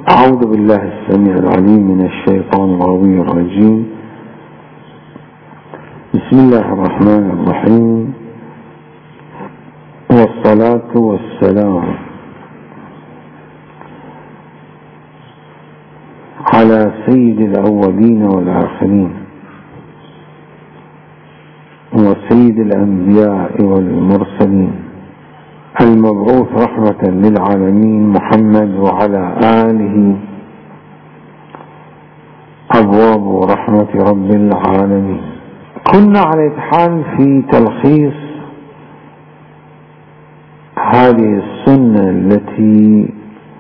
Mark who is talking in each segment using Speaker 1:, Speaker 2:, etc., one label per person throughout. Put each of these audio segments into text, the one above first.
Speaker 1: أعوذ بالله السميع العليم من الشيطان الغوي الرجيم. بسم الله الرحمن الرحيم، والصلاة والسلام على سيد الأولين والآخرين وسيد الأنبياء والمرسلين المبعوث رحمة للعالمين محمد وعلى آله أبواب رحمة رب العالمين. كنا على حال في تلخيص هذه السنة التي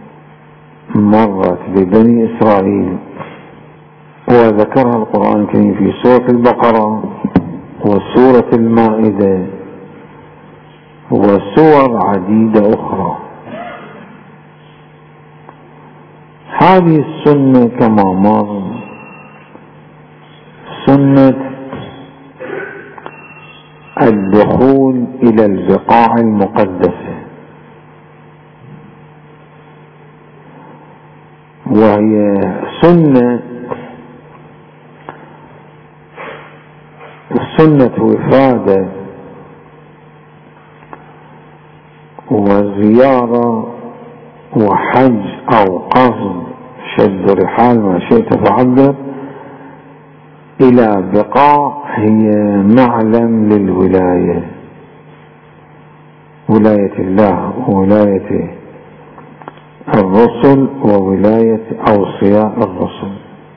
Speaker 1: مرت ببني إسرائيل وذكرها القرآن الكريم في سورة البقرة وسورة المائدة وسور عديدة أخرى. هذه السنة كما مر سنة الدخول إلى البقاع المقدسة، وهي سنة وفادة وزيارة وحج أو قصد شد رحال ما شئت فعبر إلى بقاع هي معلم للولاية، ولاية الله وولاية الرسل وولاية أوصياء الرسل.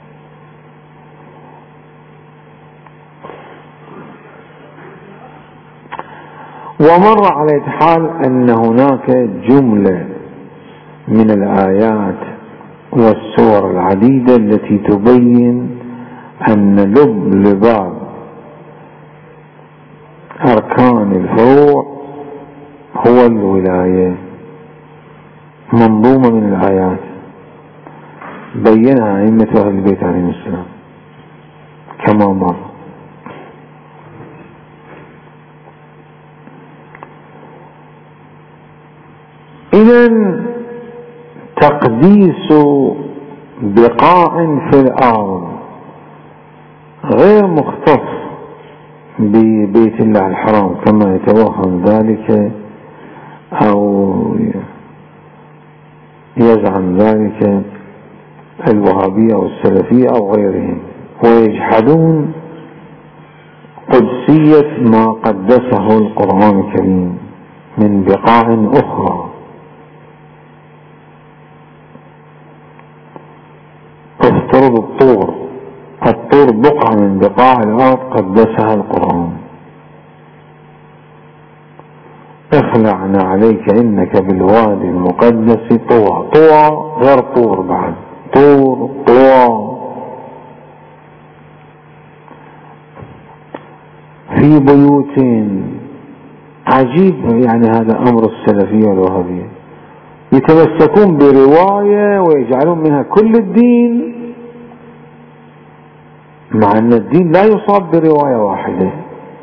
Speaker 1: ومر على حال أن هناك جملة من الآيات والسور العديدة التي تبين أن لباب أركان الفروع هو الولاية، منظومة من الآيات بينها أئمة أهل البيت عليهم السلام كما مر. إذن تقديس بقاع في الأرض غير مختص ببيت الله الحرام كما يتوهم ذلك أو يزعم ذلك الوهابية والسلفية أو غيرهم، ويجحدون قدسية ما قدسه القرآن الكريم من بقاع أخرى. افترض الطور بقعة من بقاع الأرض قدسها القرآن. اخلعنا عليك إنك بالوادي المقدس طوى. طوى غير طور، بعد طوى في بيوت. عجيب يعني هذا أمر السلفية والوهابية، يتمسكون برواية ويجعلون منها كل الدين، مع أن الدين لا يصاب برواية واحدة.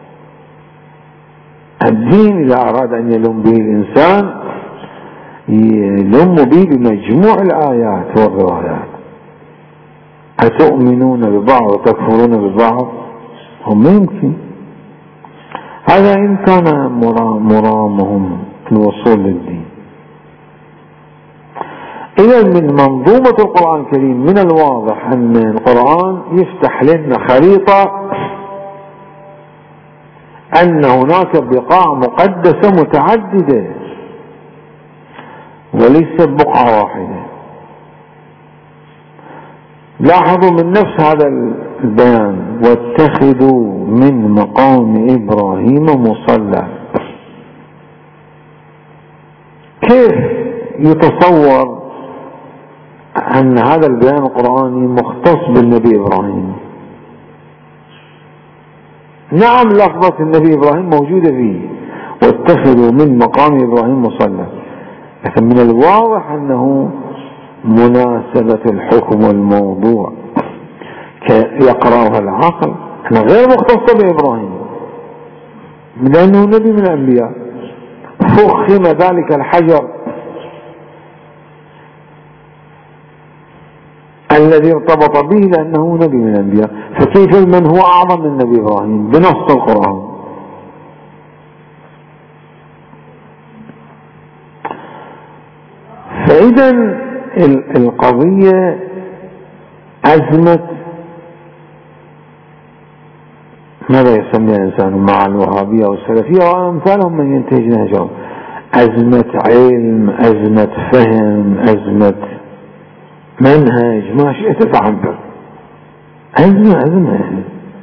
Speaker 1: الدين إذا أراد أن يلم به الإنسان يلم به بمجموع الآيات والروايات. أتؤمنون ببعض وتكفرون ببعض؟ هم يمكن هذا إن كان مرامهم الوصول للدين. إذا من منظومة القرآن الكريم من الواضح أن القرآن يفتح لنا خريطة أن هناك بقاع مقدسة متعددة وليس بقعة واحدة. لاحظوا من نفس هذا البيان: واتخذوا من مقام إبراهيم مصلى. كيف يتصور أن هذا البيان القرآني مختص بالنبي إبراهيم؟ نعم، لفظة النبي إبراهيم موجودة فيه، واتخذوا من مقام إبراهيم مصلى، لكن من الواضح أنه مناسبة الحكم والموضوع يقرأها العقل أنه غير مختصة بإبراهيم لأنه نبي من الأنبياء. فخم ذلك الحجر الذي ارتبط به لأنه نبي من الأنبياء، فكيف من هو أعظم من النبي إبراهيم بنص القرآن؟ فإذا القضية أزمة ماذا يسميها الإنسان مع الوهابية والسلفية وأمثالهم من ينتهج نهجهم، أزمة علم، أزمة فهم، أزمة منهج، ما شئت فعبر، أزمة يعني.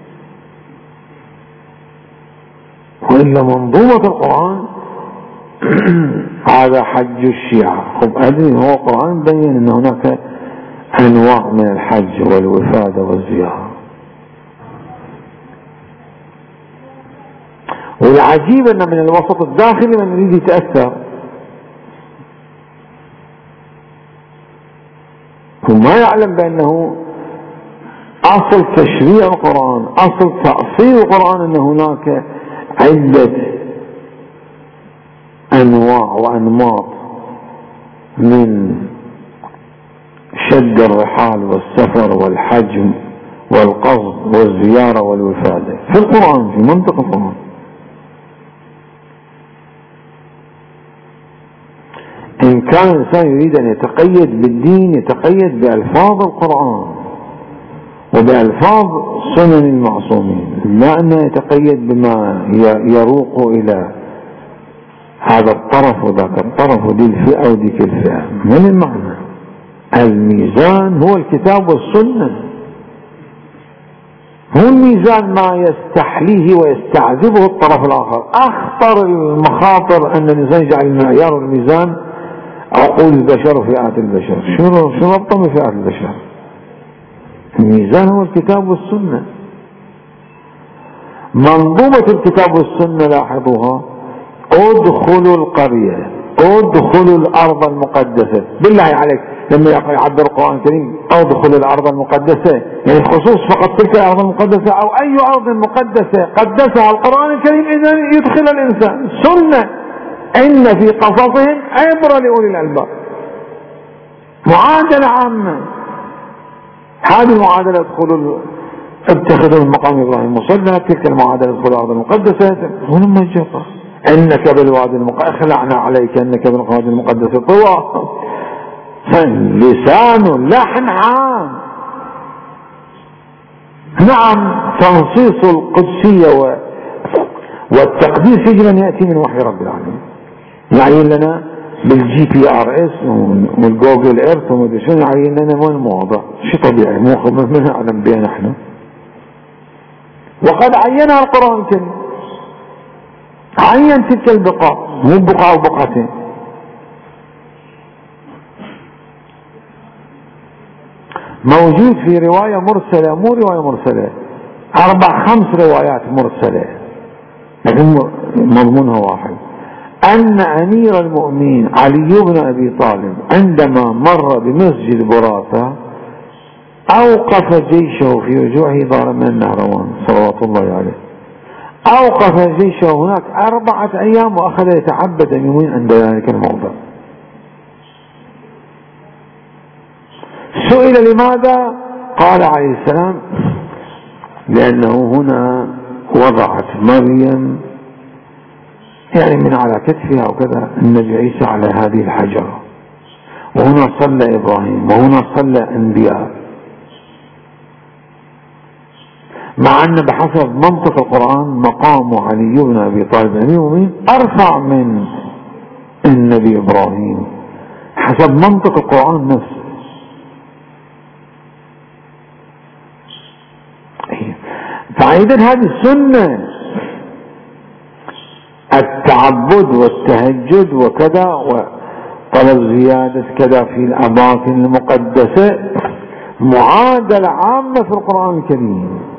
Speaker 1: وإلا منظومة القرآن هذا حج الشيعة. خب أدري هو القرآن بين أن هناك أنواع من الحج والوفادة والزيارة. والعجيب أن من الوسط الداخلي من يريد يتأثر وما يعلم بأنه أصل تشريع القرآن، أصل تأصيل القرآن أن هناك عدة أنواع وأنماط من شد الرحال والسفر والحج والقصد والزيارة والوفادة في القرآن، في منطق القرآن. إن كان الإنسان يريد أن يتقيد بالدين يتقيد بألفاظ القرآن وبألفاظ سنن المعصومين، لا أنه يتقيد بما يروق إلى هذا الطرف وذاك الطرف ودي الفئة وديك الفئة. من المعنى الميزان هو الكتاب والسنة، هو الميزان ما يستحليه ويستعذبه الطرف الآخر. أخطر المخاطر أن الإنسان يجعل المعيار والميزان عقول البشر وفئات البشر. شنو ربطهم بفئات البشر؟ الميزان هو الكتاب والسنة. منظومة الكتاب والسنة لاحظوها، ادخلوا القرية، ادخلوا الأرض المقدسة. بالله عليك لما يعبر القرآن الكريم ادخلوا الأرض المقدسة يعني خصوص فقط تلك الأرض المقدسة أو أي أرض مقدسة قدسها القرآن الكريم إذن يدخل الإنسان. سنة إن في قصصهم عبرة لأولي الألباب. معادلة عامة، هذه المعادلة اتخذوا من مقام إبراهيم مصلى، تلك المعادلة ادخلوا الأرض المقدسة. ولما جاء إنك بالوادي المقدس اخلعنا عليك إنك بالوادي المقدس طوى، لسان لحن عام. نعم تنصيص القدسية والتقديس يجب أن يأتي من وحي رب العالمين، يعين لنا بالGPRS والجوجل ايرث وما شنو، يعين لنا وين المواضع، شيء طبيعي مو من نعلم بها نحن، وقد عينها القرآن الكريم، عين تلك البقاع، مو بقعة وبقعتين. موجود في رواية مرسلة، مو رواية مرسلة، 4-5 روايات مرسلة لكن مضمونها واحد، أن أمير المؤمنين علي بن أبي طالب عندما مر بمسجد براثة أوقف جيشه في رجوعه ضارا من النهروان صلوات الله عليه، أوقف جيشه هناك 4 أيام وأخذ يتعبد يومين عند ذلك الموضع. سئل لماذا؟ قال عليه السلام لأنه هنا وضعت مريم يعني من على كتفها وكذا النبي عيسى على هذه الحجرة، وهنا صلى إبراهيم وهنا صلى أنبياء، مع أن بحسب منطق القرآن مقام علي بن أبي طالب أمير المؤمنين أرفع من النبي إبراهيم حسب منطق القرآن نفسه. فإذن هذه السنة التعبد والتهجد وكذا وطلب زيادة كذا في الأماكن المقدسة معادلة عامة في القرآن الكريم.